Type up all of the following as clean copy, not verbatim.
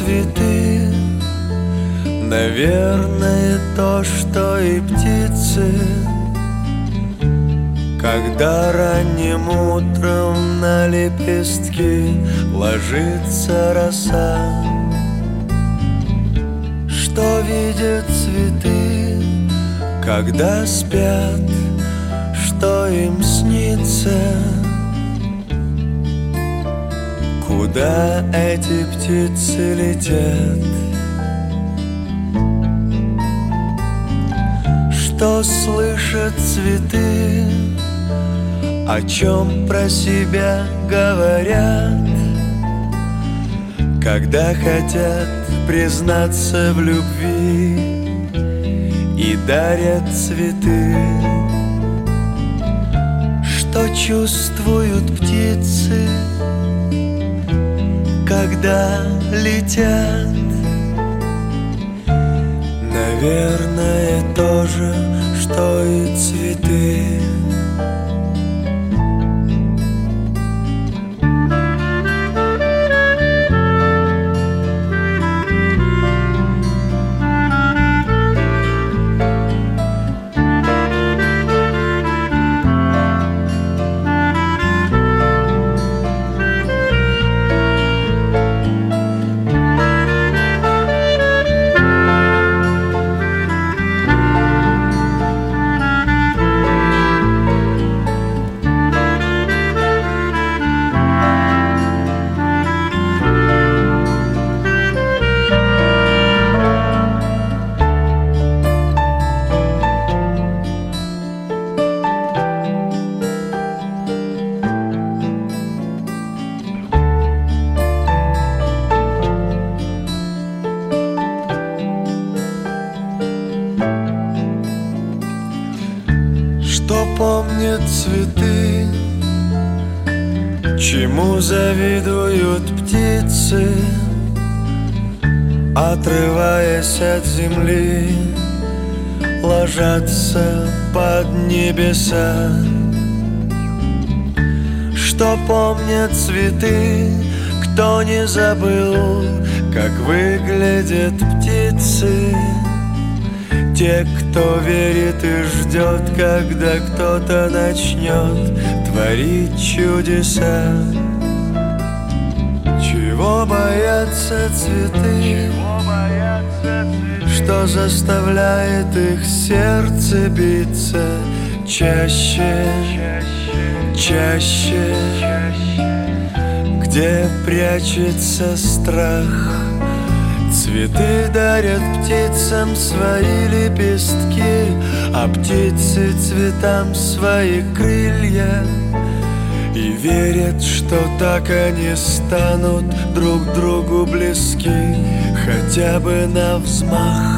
цветы, наверное, то, что и птицы. Когда ранним утром на лепестки ложится роса, что видят цветы, когда спят, что им снится, куда эти птицы летят, что слышат цветы, о чем про себя говорят, когда хотят признаться в любви и дарят цветы. Что чувствуют птицы, когда летят? Наверное, то же, что и цветы. Что помнят цветы, чему завидуют птицы, отрываясь от земли, ложатся под небеса. Что помнят цветы, кто не забыл, как выглядят птицы. Те, кто верит и ждет, когда кто-то начнет творить чудеса. Чего боятся цветы? Что заставляет их сердце биться чаще, чаще? Где прячется страх? Цветы дарят птицам свои лепестки, а птицы цветам свои крылья. И верят, что так они станут друг другу близки, хотя бы на взмах.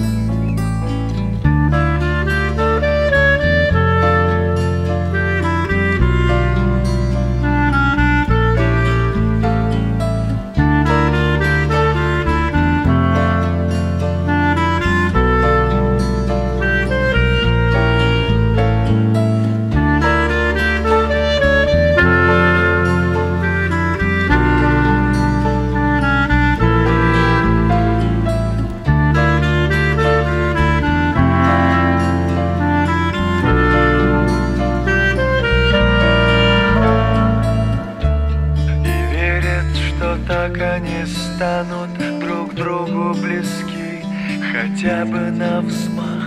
Так они станут друг другу близки, хотя бы на взмах.